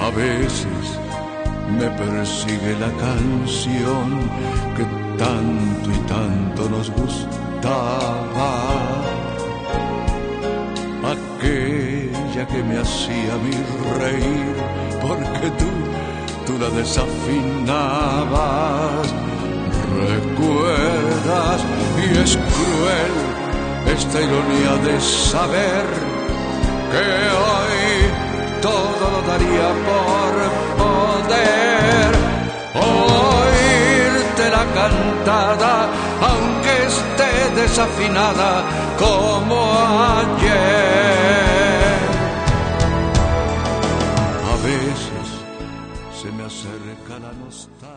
A veces me persigue la canción que tanto y tanto nos gustaba, aquella que me hacía a mí reír porque tú la desafinabas. Recuerdas, y es cruel esta ironía de saber que hoy todo lo daría por poder oírte la cantada, aunque esté desafinada como ayer. A veces se me acerca la nostalgia